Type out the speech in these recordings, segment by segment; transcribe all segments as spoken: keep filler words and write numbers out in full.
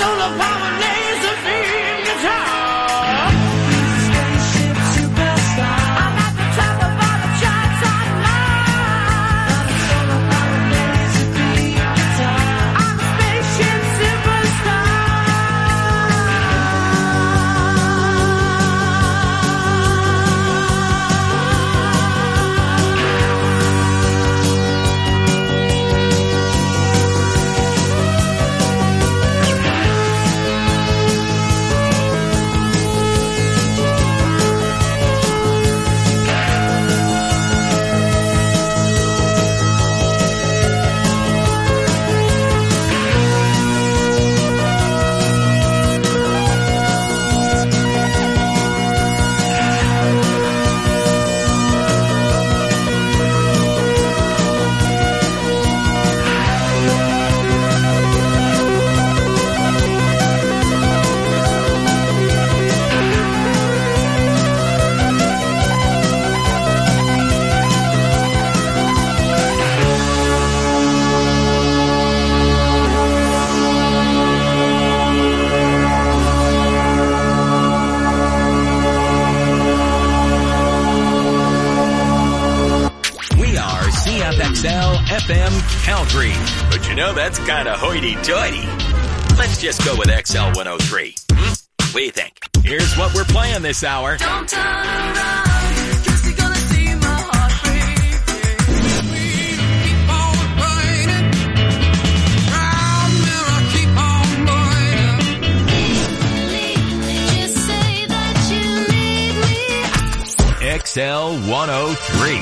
solar power laser beam guitar. F M Calgary. But you know, that's kind of hoity-toity. Let's just go with X L one oh three. Hmm? What do you think? Here's what we're playing this hour. Don't turn around, 'cause you're gonna see my heart break. Keep on burning. Round mirror, keep on burning. Just say that you need me. X L one oh three.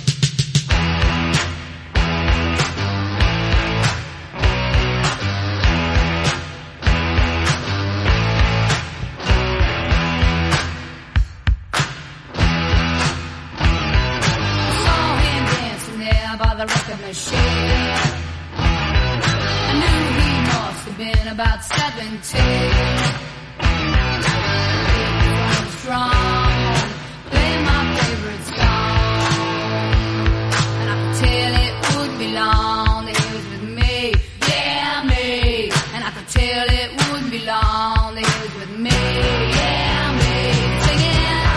I knew he must have been about seventeen. He was strong, playing my favorite song, and I could tell it would be long that he was with me, yeah me, and I could tell it would be long that he was with me, yeah me, singing.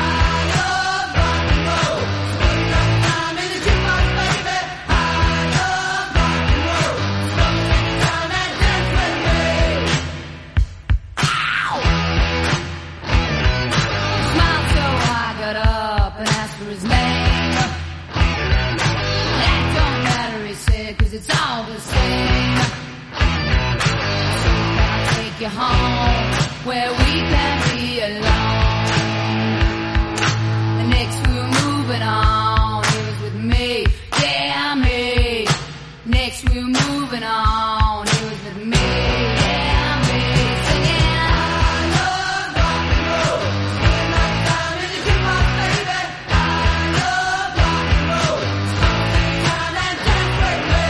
It's all the same. So I'll take you home where we can be alone. And next we're moving on. He was with me, yeah me. Next we're moving on. He was with me, yeah me. Singing, I love rock and roll. Spend my time in the jukebox, baby. I love rock and roll. Time and dance with me.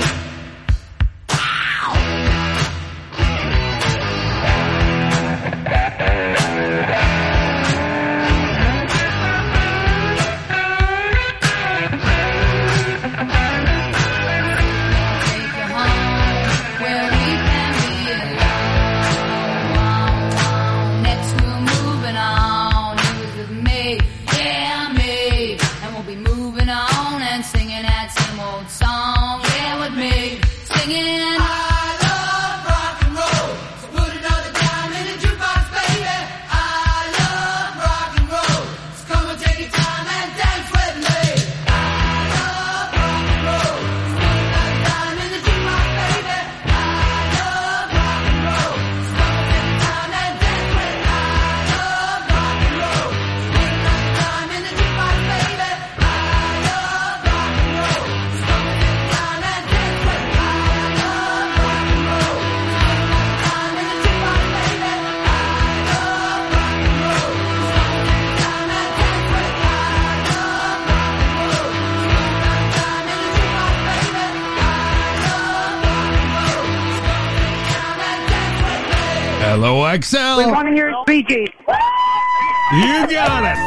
Hello, X L. We want to hear Bee Gees. You got it.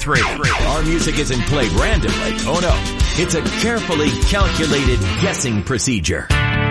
three. Our music isn't played randomly. Oh no. It's a carefully calculated guessing procedure.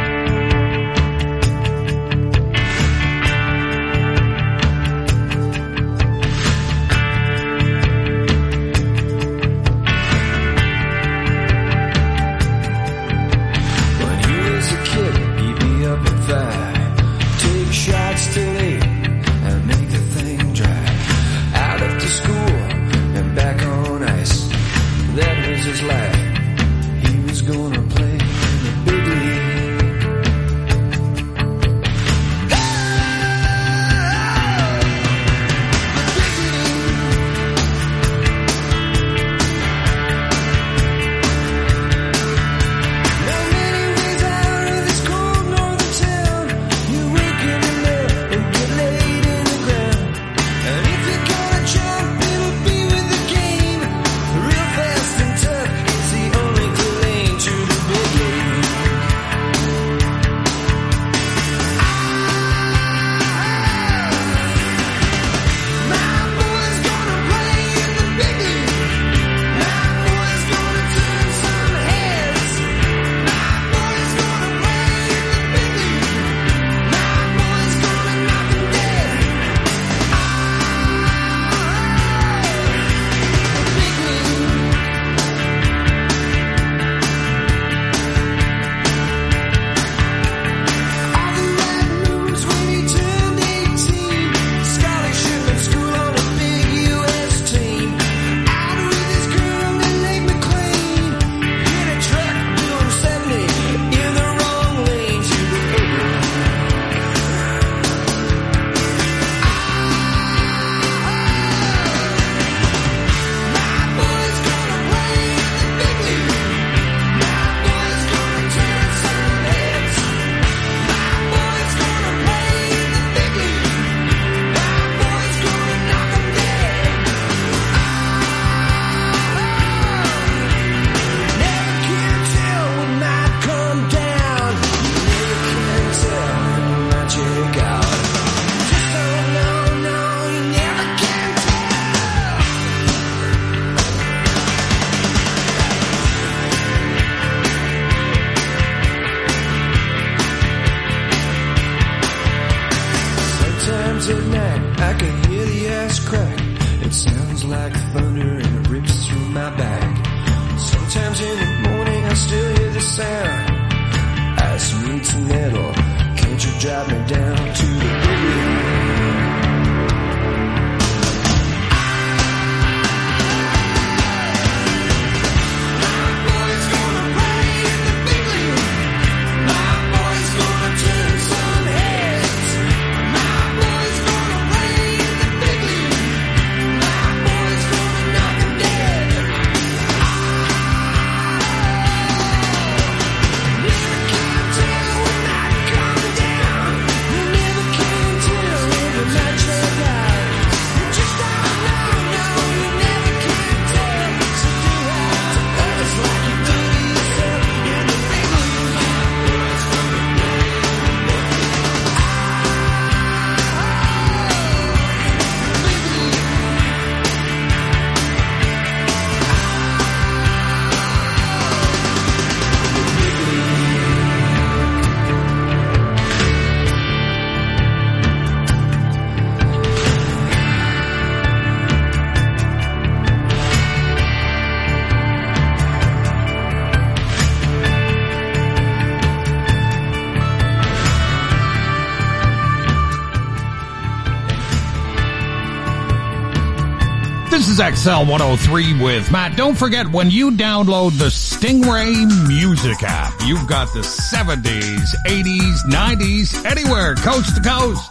This is X L one oh three with Matt. Don't forget, when you download the Stingray Music app, you've got the seventies, eighties, nineties, anywhere, coast to coast.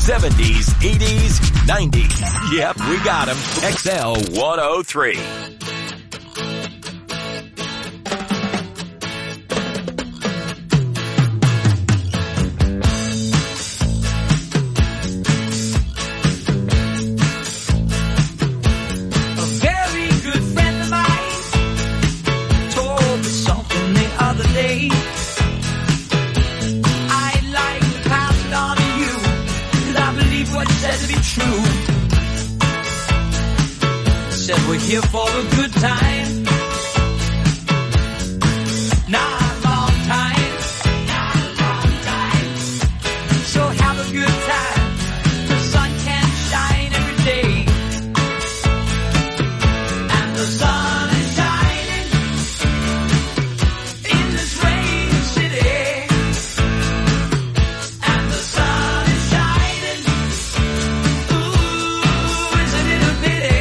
seventies, eighties, nineties. Yep, we got them. X L one oh three. We're here for a good time. Not a long time. Not a long time. So have a good time. The sun can shine every day. And the sun is shining in this rainy city. And the sun is shining. Ooh, isn't it a pity?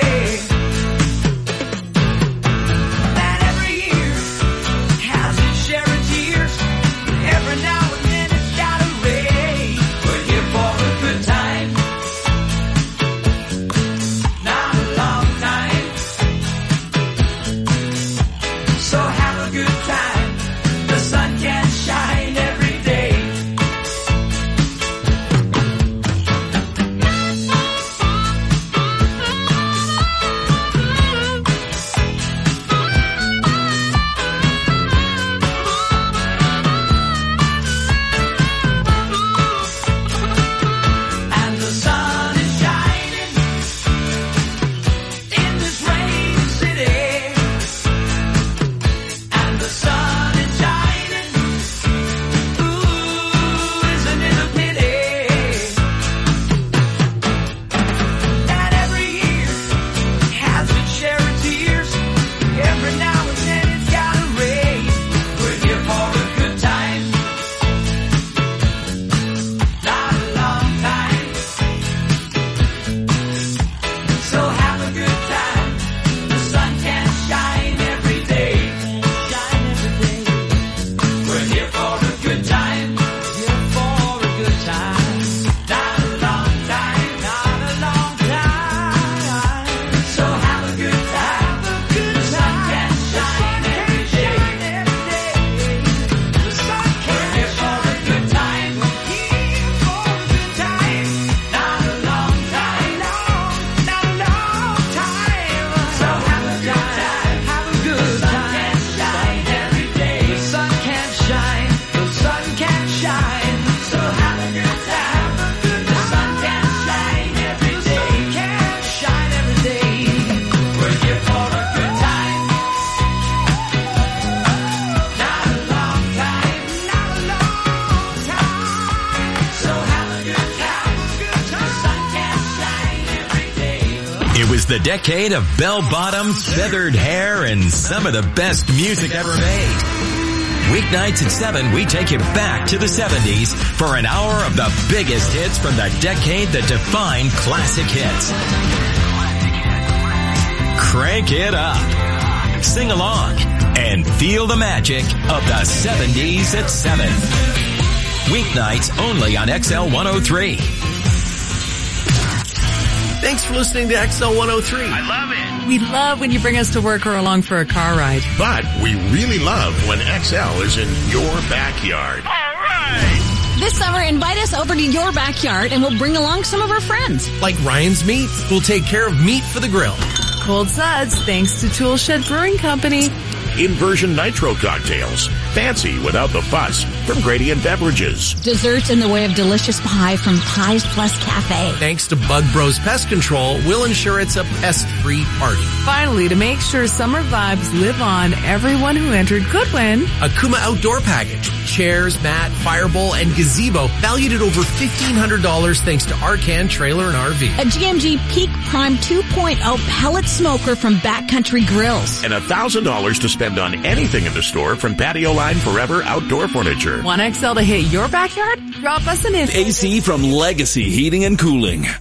The decade of bell-bottoms, feathered hair, and some of the best music ever made. Weeknights at seven, we take you back to the seventies for an hour of the biggest hits from the decade that defined classic hits. Crank it up, sing along, and feel the magic of the seventies at seven. Weeknights only on X L one oh three. Thanks for listening to X L one oh three. I love it. We love when you bring us to work or along for a car ride. But we really love when X L is in your backyard. All right. This summer, invite us over to your backyard and we'll bring along some of our friends. Like Ryan's Meat. We'll take care of meat for the grill. Cold Suds, thanks to Tool Shed Brewing Company. Inversion Nitro cocktails. Fancy without the fuss from Gradient Beverages. Desserts in the way of delicious pie from Pies Plus Cafe. Thanks to Bug Bros Pest Control, we'll ensure it's a pest-free party. Finally, to make sure summer vibes live on, everyone who entered could win a Kuma Outdoor Package. Chairs, mat, firebowl, and gazebo valued at over fifteen hundred dollars thanks to Arcan Trailer and R V. A G M G Peak Prime two point oh pellet smoker from Backcountry Grills. And one thousand dollars to spend on anything in the store from Patio Line Forever Outdoor Furniture. Want X L to hit your backyard? Drop us an info. A C from Legacy Heating and Cooling.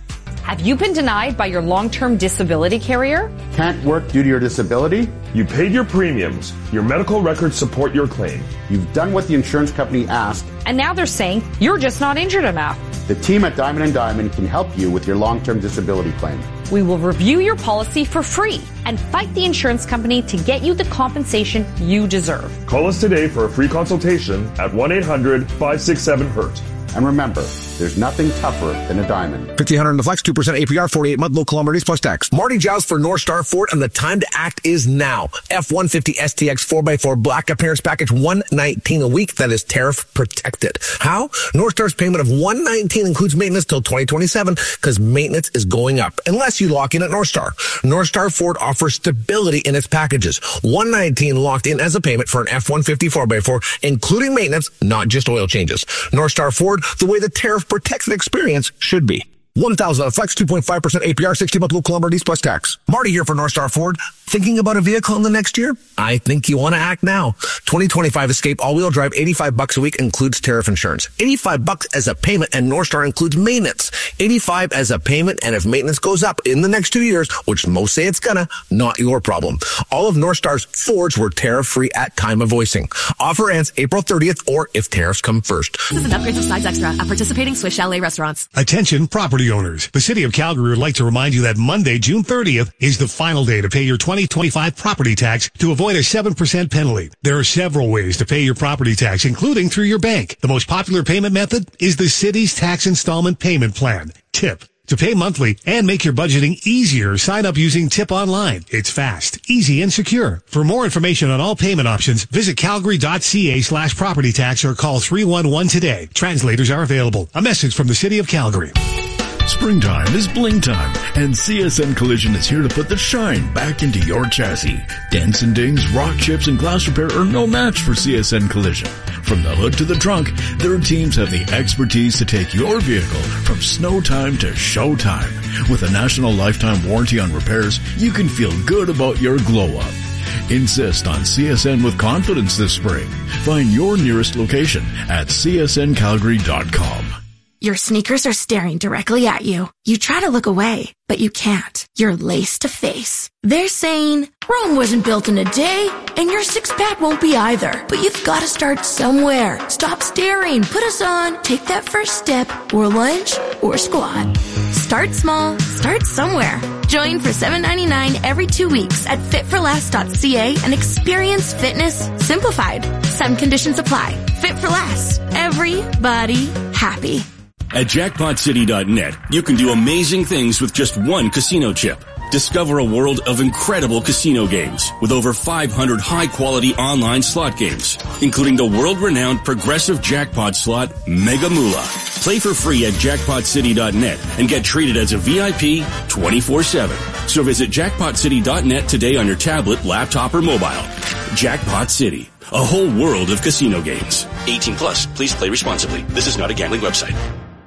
Have you been denied by your long-term disability carrier? Can't work due to your disability? You paid your premiums. Your medical records support your claim. You've done what the insurance company asked. And now they're saying you're just not injured enough. The team at Diamond and Diamond can help you with your long-term disability claim. We will review your policy for free and fight the insurance company to get you the compensation you deserve. Call us today for a free consultation at one eight hundred five six seven hurt. And remember, there's nothing tougher than a diamond. fifteen hundred in the flex, two percent A P R, forty-eight month, low kilometers plus tax. Marty Giles for North Star Ford, and the time to act is now. F one fifty S T X four by four black appearance package, one nineteen a week. That is tariff protected. How? North Star's payment of one nineteen includes maintenance till twenty twenty-seven because maintenance is going up unless you lock in at North Star. North Star Ford offers stability in its packages. one nineteen locked in as a payment for an F one fifty four by four, including maintenance, not just oil changes. North Star Ford, the way the tariff protected experience should be. one thousand flex, two point five percent A P R, sixty month low kilometers plus tax. Marty here for North Star Ford. Thinking about a vehicle in the next year? I think you want to act now. twenty twenty-five Escape all-wheel drive, eighty-five bucks a week, includes tariff insurance. eighty-five bucks as a payment, and North Star includes maintenance. eighty-five as a payment, and if maintenance goes up in the next two years, which most say it's gonna, not your problem. All of North Star's Fords were tariff-free at time of voicing. Offer ends April thirtieth, or if tariffs come first. This is an upgrade of Sides Extra at participating Swiss Chalet restaurants. Attention property owners. The City of Calgary would like to remind you that Monday, June thirtieth, is the final day to pay your twenty twenty-five property tax to avoid a seven percent penalty. There are several ways to pay your property tax, including through your bank. The most popular payment method is the city's tax installment payment plan, TIP. To pay monthly and make your budgeting easier, sign up using TIP Online. It's fast, easy, and secure. For more information on all payment options, visit calgary.ca slash property tax or call three one one today. Translators are available. A message from the City of Calgary. Springtime is bling time, and C S N Collision is here to put the shine back into your chassis. Dents and dings, rock chips, and glass repair are no match for C S N Collision. From the hood to the trunk, their teams have the expertise to take your vehicle from snow time to show time. With a national lifetime warranty on repairs, you can feel good about your glow-up. Insist on C S N with confidence this spring. Find your nearest location at c s n calgary dot com. Your sneakers are staring directly at you. You try to look away, but you can't. You're lace to face. They're saying, Rome wasn't built in a day, and your six-pack won't be either. But you've got to start somewhere. Stop staring. Put us on. Take that first step, or lunge, or squat. Start small. Start somewhere. Join for seven ninety-nine every two weeks at fit for less dot c a and experience fitness simplified. Some conditions apply. Fit for Less. Everybody happy. At jackpot city dot net, you can do amazing things with just one casino chip. Discover a world of incredible casino games with over five hundred high-quality online slot games, including the world-renowned progressive jackpot slot Mega Moolah. Play for free at jackpot city dot net and get treated as a V I P twenty-four seven. So visit jackpot city dot net today on your tablet, laptop, or mobile. Jackpot City, a whole world of casino games. eighteen plus, please play responsibly. This is not a gambling website.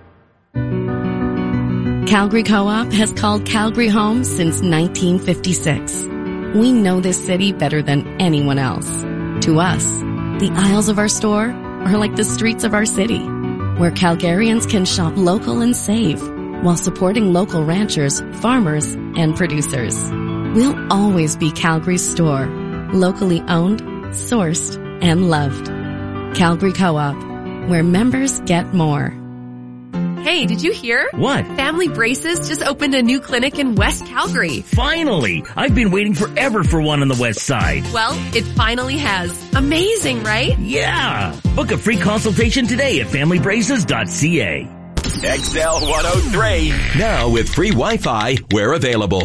Calgary Co-op has called Calgary home since nineteen fifty-six. We know this city better than anyone else. To us, the aisles of our store are like the streets of our city, where Calgarians can shop local and save while supporting local ranchers, farmers, and producers. We'll always be Calgary's store, locally owned, sourced, and loved. Calgary Co-op, where members get more. Hey, did you hear? What? Family Braces just opened a new clinic in West Calgary. Finally! I've been waiting forever for one on the west side. Well, it finally has. Amazing, right? Yeah! Book a free consultation today at family braces dot c a. X L one oh three. Now with free Wi-Fi where available.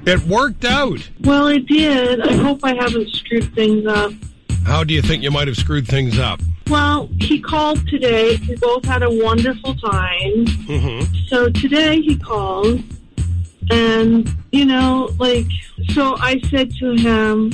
It worked out. Well, it did. I hope I haven't screwed things up. How do you think you might have screwed things up? Well, he called today. We both had a wonderful time. Mm-hmm. So today he called, and, you know, like, so I said to him,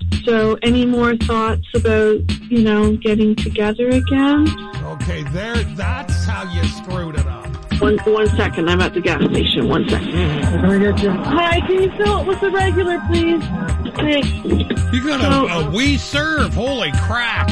so any more thoughts about, you know, getting together again? Okay, there, that's how you screwed it up. One, one second, I'm at the gas station. One second. Mm-hmm. Hi, can you fill it with the regular, please? Thanks. You got so, a, a We Serve. Holy crap.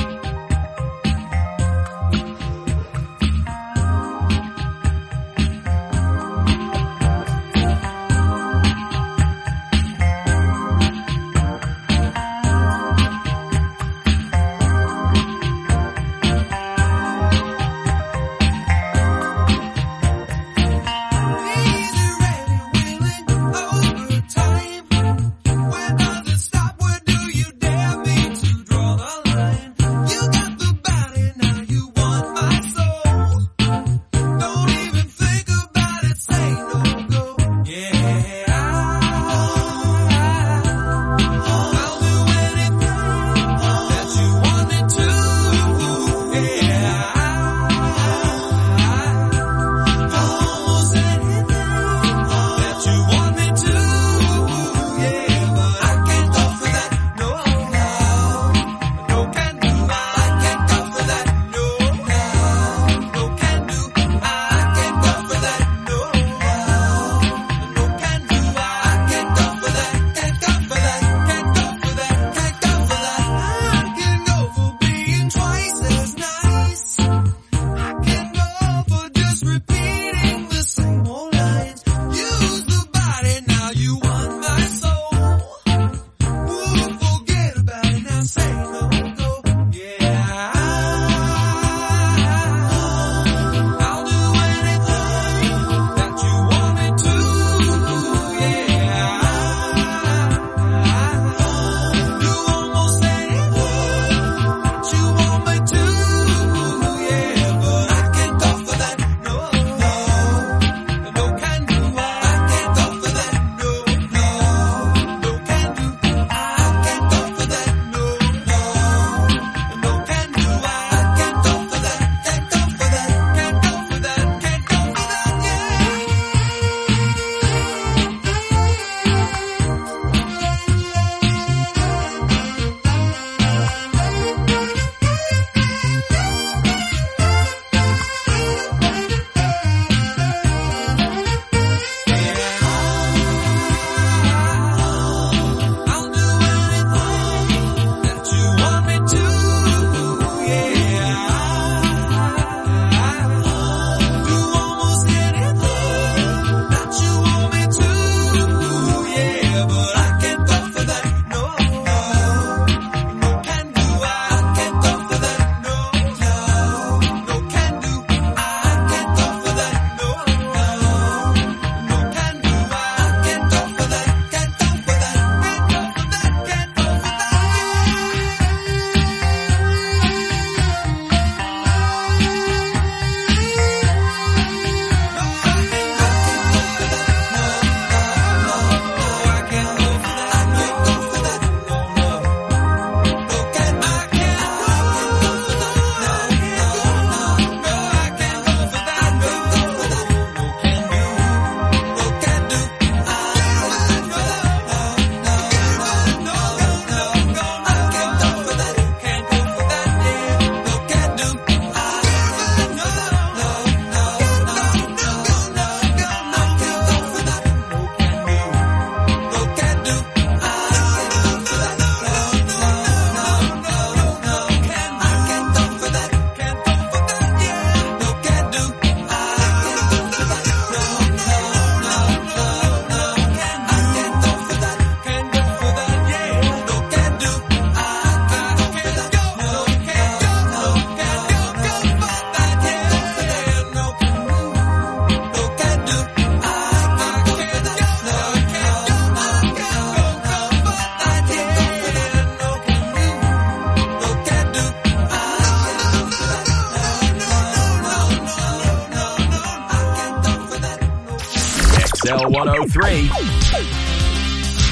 X L one oh three.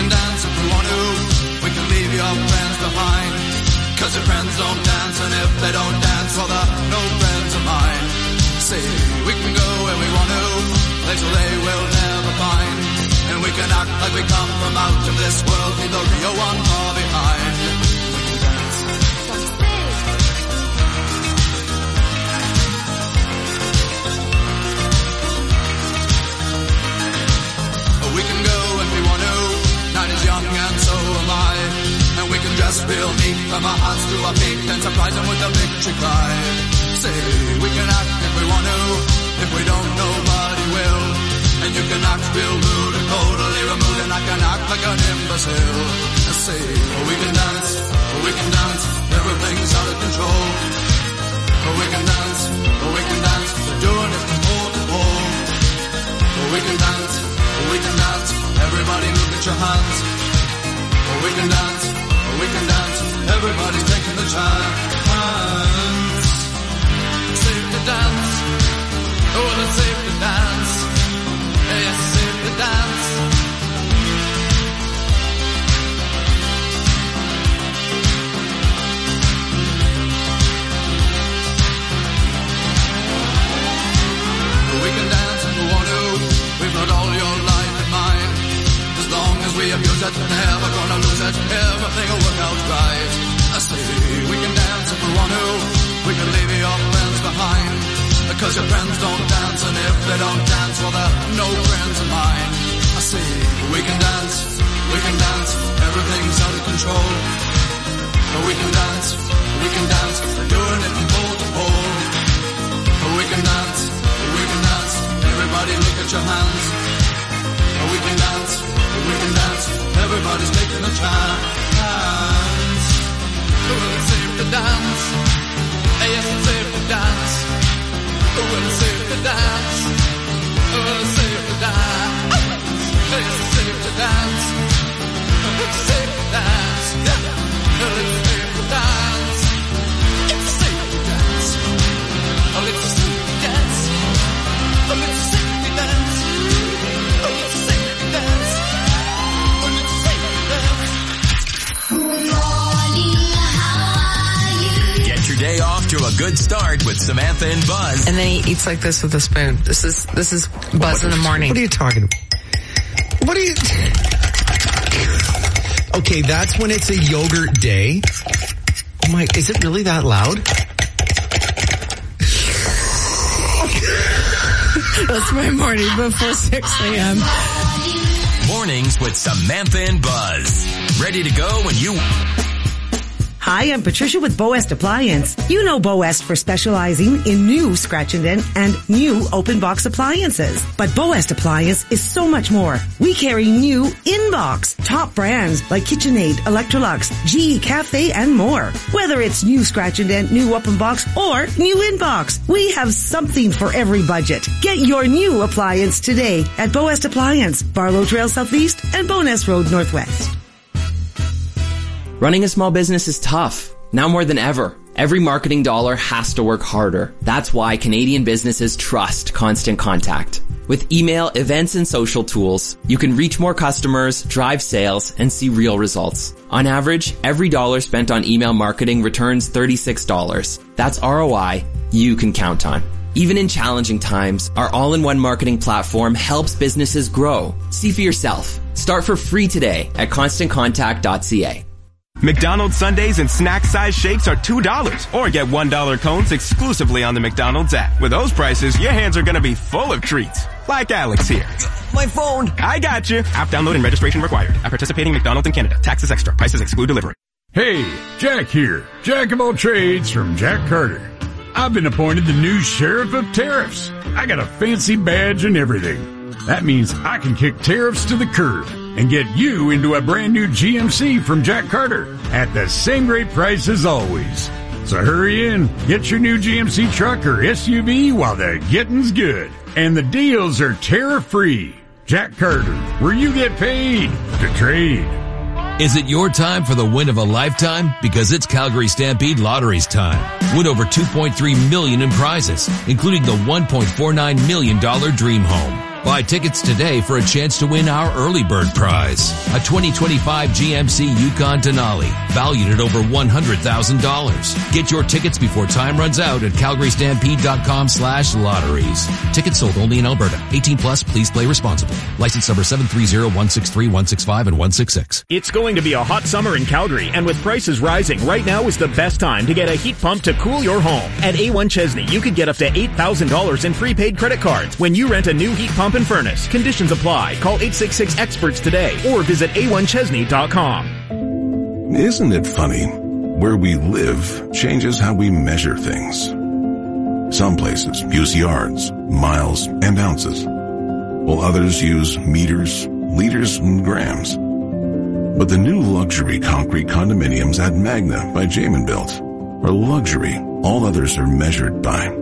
can dance if we want to. We can leave your friends behind. Cause your friends don't dance, and if they don't dance, well, they're no friends of mine. See, we can go where we want to, places they will never find. And we can act like we come from out of this world, leave the real one far behind. We can dance. We can go if we want to, night is young and so am I. And we can dress real neat from our hearts to our feet and surprise them with a victory cry. Say, we can act if we want to, if we don't, nobody will. And you can act real rude and totally removed, and I can act like an imbecile. And say, oh, we can dance, oh, we can dance, everything's out of control. Oh, we can dance, oh, we can dance, we're doing it from pole to pole. Oh, we can dance, oh, we can dance, everybody look at your hands. Oh, we can dance, oh, we can dance, everybody's taking the chance. Safe to dance, oh, it's safe to dance. Yes, it's safe to dance. We can dance if we want to, we've got all your life in mind. As long as we abuse it, never gonna lose it, everything will work out right. I say, we can dance if we want to, we can leave your friends behind. Because your friends don't dance, and if they don't dance, well, they're no friends of mine. I say, we can dance, we can dance, everything's out of control. We can dance, we can dance, we're doing it from pole to pole. We can dance, we can dance, everybody look at your hands. We can dance, we can dance, everybody's taking a chance. It's safe to dance, yes, it's safe to dance. Well, it's safe to dance. Well, it's safe to dance. It's safe to dance. It's safe to dance. Well, it's safe to dance. It's safe to dance. Oh, it's safe to dance. Oh, it's safe to dance. Oh, it's safe to dance. Well, it's safe to dance. Good morning, how are you? Get your day off to a good start with Samantha and Buzz. And then he eats like this with a spoon. This is this is Buzz in the morning. What are you talking about? What are you... Okay, that's when it's a yogurt day. Oh my, is it really that loud? That's my morning before six a.m. Mornings with Samantha and Buzz. Ready to go when you... Hi, I'm Patricia with Boest Appliance. You know Boest for specializing in new scratch and dent and new open box appliances. But Boest Appliance is so much more. We carry new in-box, top brands like KitchenAid, Electrolux, G E Cafe, and more. Whether it's new scratch and dent, new open box, or new in-box, we have something for every budget. Get your new appliance today at Boest Appliance, Barlow Trail Southeast and Bowness Road Northwest. Running a small business is tough, now more than ever. Every marketing dollar has to work harder. That's why Canadian businesses trust Constant Contact. With email, events, and social tools, you can reach more customers, drive sales, and see real results. On average, every dollar spent on email marketing returns thirty-six dollars. That's R O I you can count on. Even in challenging times, our all-in-one marketing platform helps businesses grow. See for yourself. Start for free today at constant contact dot c a. McDonald's sundaes and snack-size shakes are two dollars. Or get one dollar cones exclusively on the McDonald's app. With those prices, your hands are going to be full of treats. Like Alex here. My phone. I got you. App download and registration required. At participating McDonald's in Canada. Taxes extra. Prices exclude delivery. Hey, Jack here. Jack of all trades from Jack Carter. I've been appointed the new sheriff of tariffs. I got a fancy badge and everything. That means I can kick tariffs to the curb and get you into a brand new G M C from Jack Carter at the same great price as always. So hurry in, get your new G M C truck or S U V while the getting's good. And the deals are tariff-free. Jack Carter, where you get paid to trade. Is it your time for the win of a lifetime? Because it's Calgary Stampede Lottery's time. Win over two point three million dollars in prizes, including the one point four nine million dollars Dream Home. Buy tickets today for a chance to win our early bird prize, a twenty twenty-five G M C Yukon Denali, valued at over one hundred thousand dollars. Get your tickets before time runs out at calgary stampede dot com slash lotteries. Tickets sold only in Alberta. eighteen plus, please play responsibly. License number seven three zero one six three one six five and one six six. It's going to be a hot summer in Calgary, and with prices rising, right now is the best time to get a heat pump to cool your home. At A one Chesney, you could get up to eight thousand dollars in prepaid credit cards when you rent a new heat pump and furnace. Conditions apply. Call eight six six experts today or visit a one chesney dot com. Isn't it funny? Where we live changes how we measure things. Some places use yards, miles, and ounces, while others use meters, liters, and grams. But the new luxury concrete condominiums at Magna by Jamin Built are luxury all others are measured by.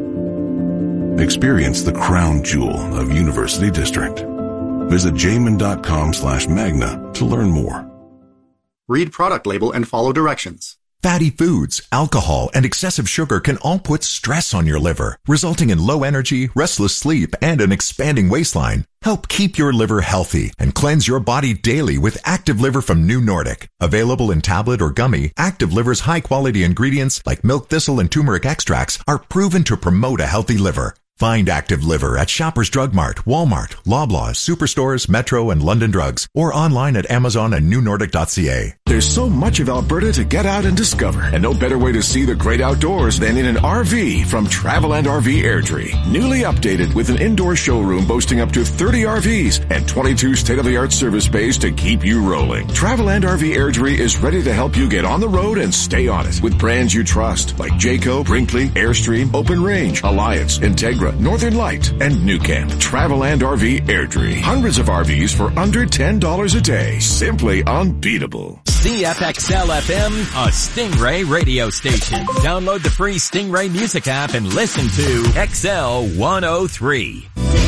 Experience the crown jewel of University District. Visit jamin.com slash magna to learn more. Read product label and follow directions. Fatty foods, alcohol, and excessive sugar can all put stress on your liver, resulting in low energy, restless sleep, and an expanding waistline. Help keep your liver healthy and cleanse your body daily with Active Liver from New Nordic. Available in tablet or gummy, Active Liver's high-quality ingredients like milk thistle and turmeric extracts are proven to promote a healthy liver. Find Active Liver at Shoppers Drug Mart, Walmart, Loblaws, Superstores, Metro, and London Drugs, or online at Amazon and new nordic dot c a. There's so much of Alberta to get out and discover, and no better way to see the great outdoors than in an R V from Traveland R V Airdrie. Newly updated with an indoor showroom boasting up to thirty R Vs and twenty-two state-of-the-art service bays to keep you rolling. Traveland R V Airdrie is ready to help you get on the road and stay on it with brands you trust like Jayco, Brinkley, Airstream, Open Range, Alliance, Integra, Northern Light, and New Camp. Traveland R V Airdrie. Hundreds of R Vs for under ten dollars a day. Simply unbeatable. C F X L F M, a Stingray radio station. Download the free Stingray music app and listen to X L one oh three.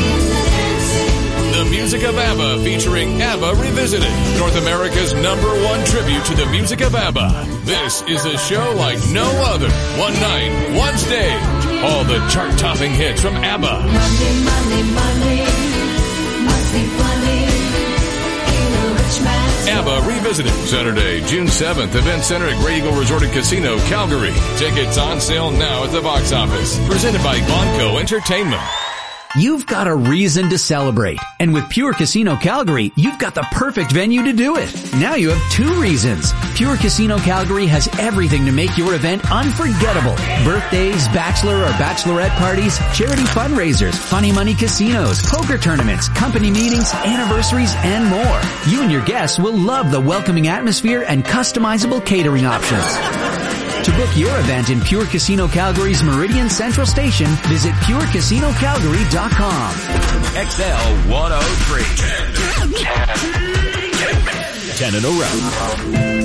The music of ABBA featuring ABBA Revisited, North America's number one tribute to the music of ABBA. This is a show like no other. One night, one stage. All the chart-topping hits from ABBA. Money, money, money, must be funny. Ain't a rich man's ABBA Revisited, Saturday, June seventh, Event Center at Great Eagle Resort and Casino, Calgary. Tickets on sale now at the box office. Presented by Bonco Entertainment. You've got a reason to celebrate. And with Pure Casino Calgary, you've got the perfect venue to do it. Now you have two reasons. Pure Casino Calgary has everything to make your event unforgettable. Birthdays, bachelor or bachelorette parties, charity fundraisers, funny money casinos, poker tournaments, company meetings, anniversaries, and more. You and your guests will love the welcoming atmosphere and customizable catering options. To book your event in Pure Casino Calgary's Meridian Central Station, visit pure casino calgary dot com. X L one oh three. ten in a row.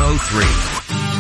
oh three.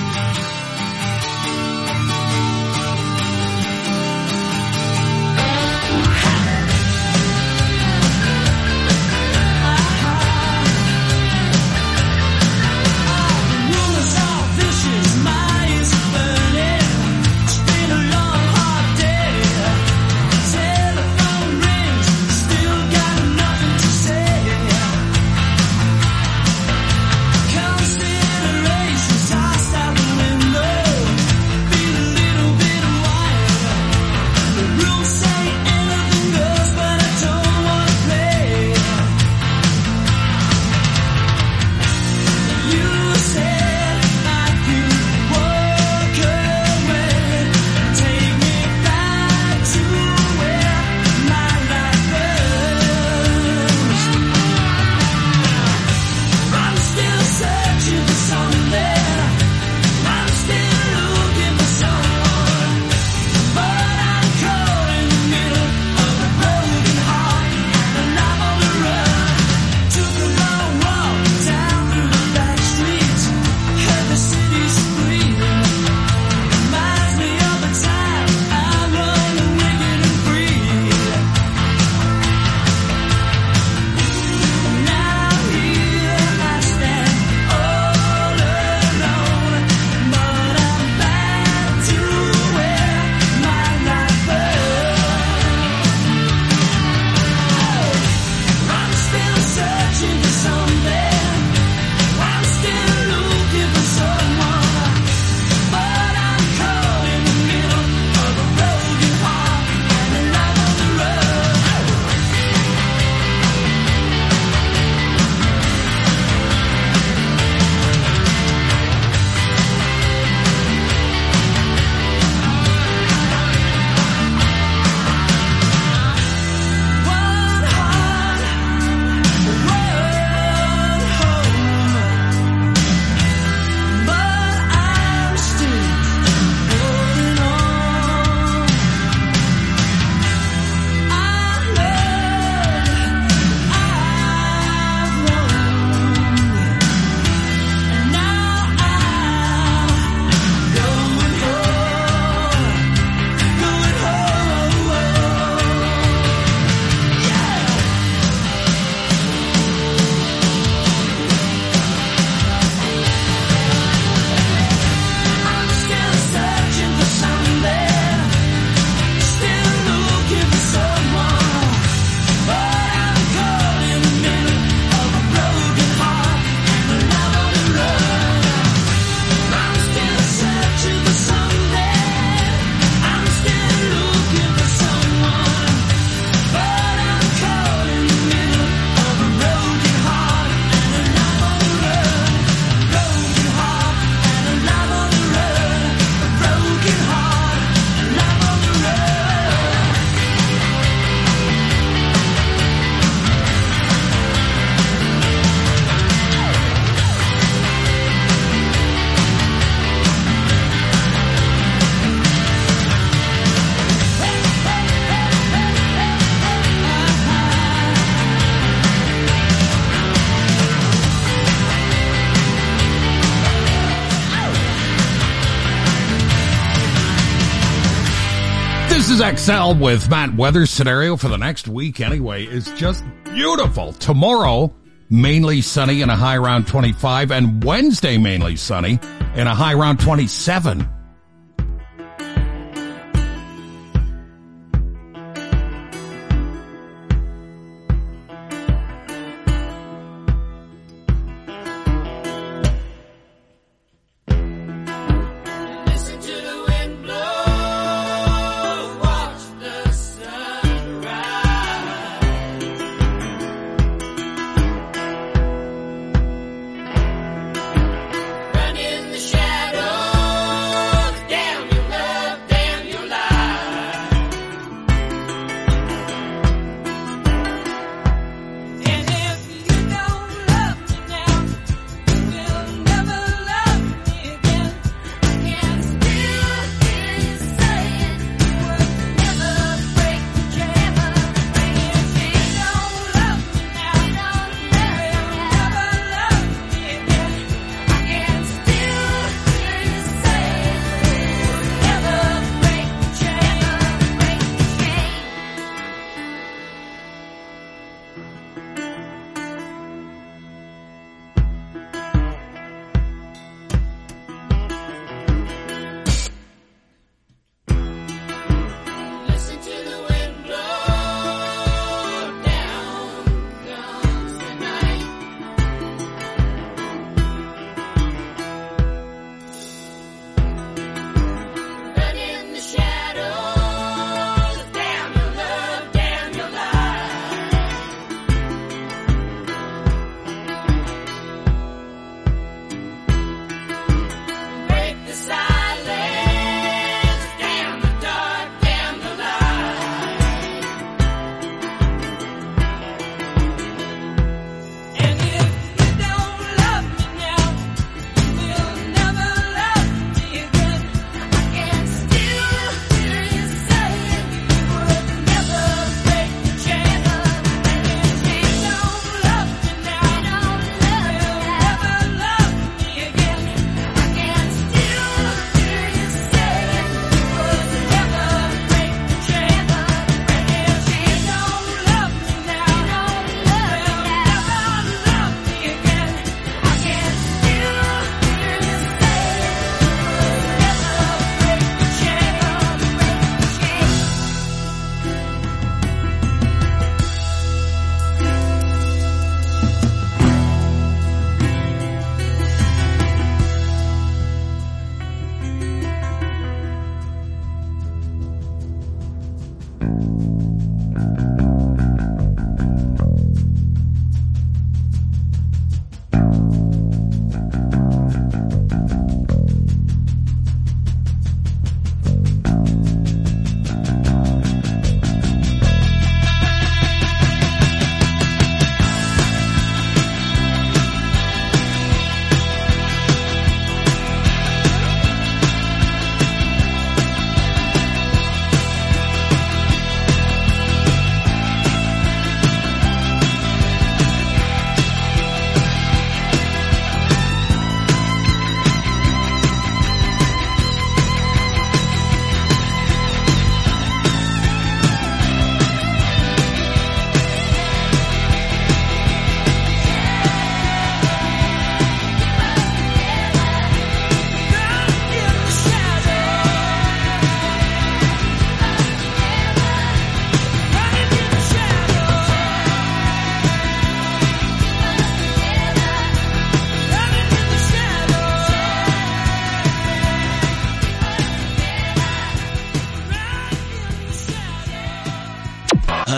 This is X L with Matt. Weather scenario for the next week anyway is just beautiful. Tomorrow, mainly sunny and a high around twenty-five, and Wednesday mainly sunny and a high around twenty-seven. Run in the shadows.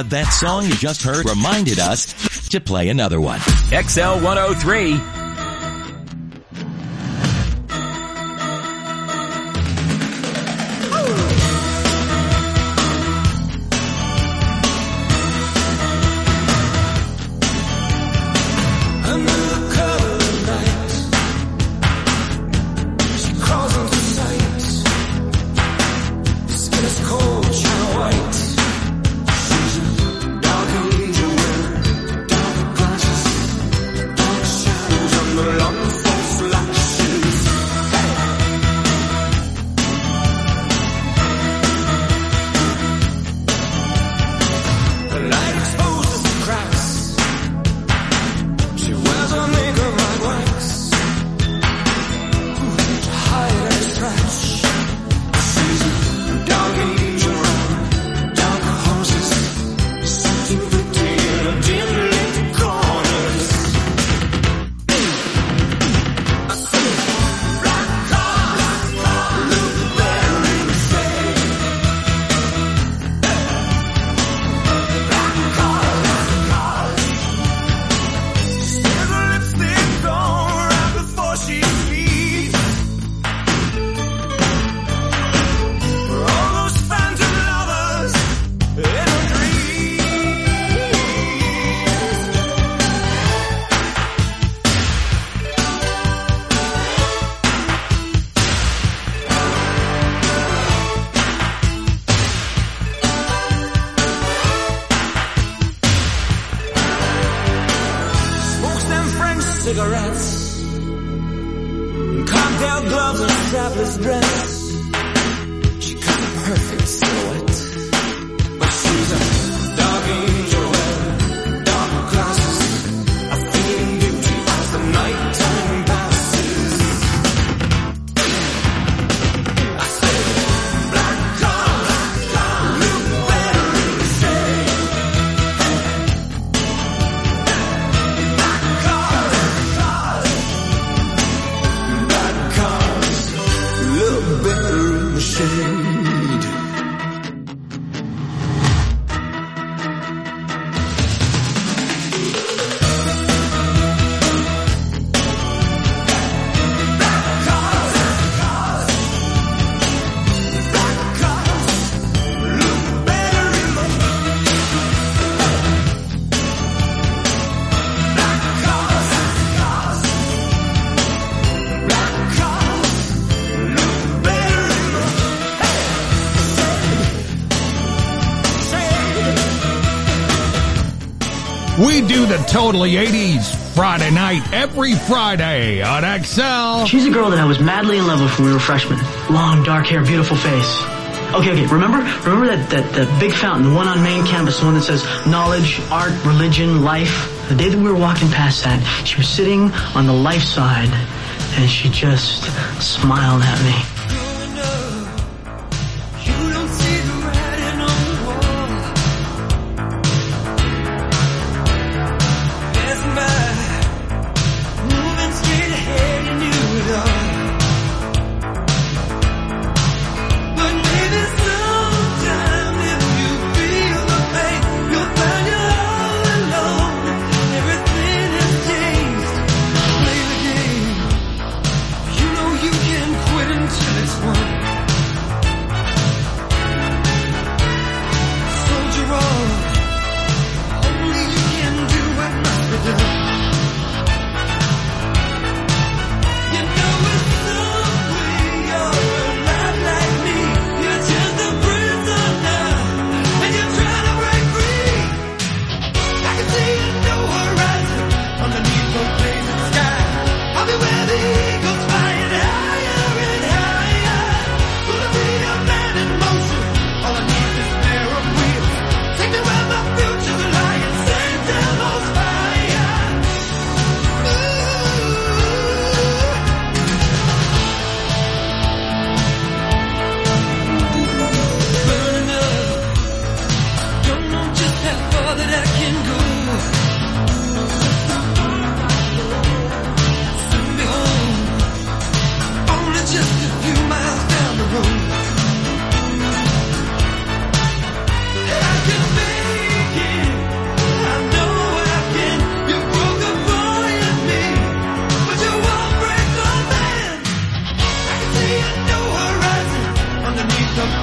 but that song you just heard reminded us to play another one. X L one oh three. Cigarettes, cocktail gloves and strapless dress. She got a perfect silhouette, but she's a dark angel with dark glasses, a fleeting beauty as the nighttime passes. I said, black car, black car, look better in the shade. Black car, black cars, look better in the shade. We do the Totally eighties Friday night every Friday on X L. She's a girl that I was madly in love with when we were freshmen. Long, dark hair, beautiful face. Okay, okay, remember? Remember that, that, that big fountain, the one on main campus, the one that says knowledge, art, religion, life? The day that we were walking past that, she was sitting on the life side, and she just smiled at me. Until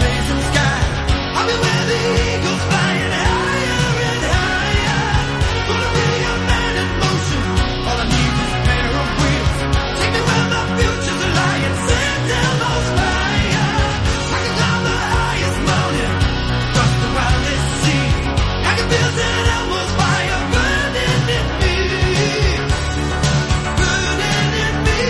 blazing sky. I'll be where the eagles flying higher and higher. Gonna be a man in motion. All I need is a pair of wheels. Take me where my future's lying. Set down those fire. I can climb the highest mountain, cross the wildest sea. I can feel that Elmo's fire burning in me, burning in me.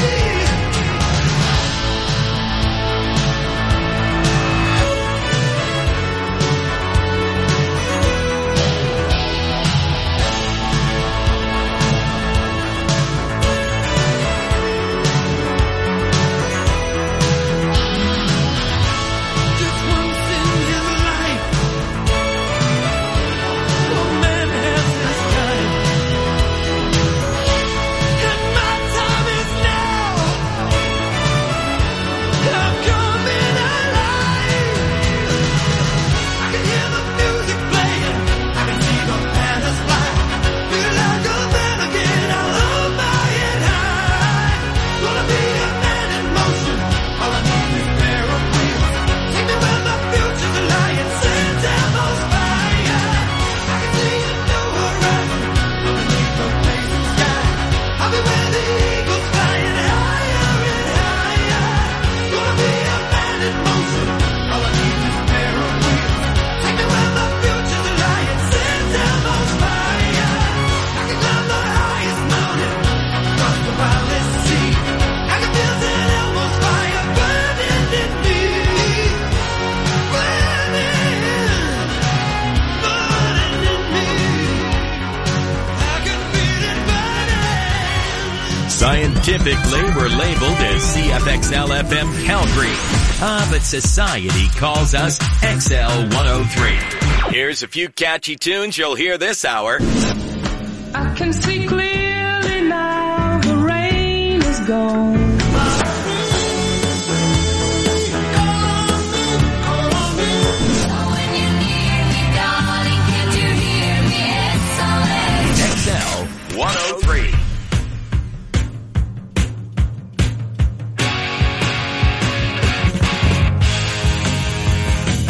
Just once in his life, no man has his time, and my time is now. I'm coming alive. I can hear the music playing, I can see the pandas fly. Feel like a man again, I'll hold my head high. Gonna be a man in motion, all I need is a pair of wheels. Take me where my future's lying, set down those fire. I can see a new horizon, underneath the blazing sky. I'll be where the eagles flying higher and higher. Gonna be a man in motion, all I need is a pair of wheels. Take me where my future's lying, set down those fire. I can climb the highest mountain, cross the wildest sea. I can feel that Elmo's fire burning in me, burning, burning in me. I can feel it burning. Scientifically, we're labeled as C F X L F M Calgary. Ah, but society calls us X L one oh three. Here's a few catchy tunes you'll hear this hour. I can see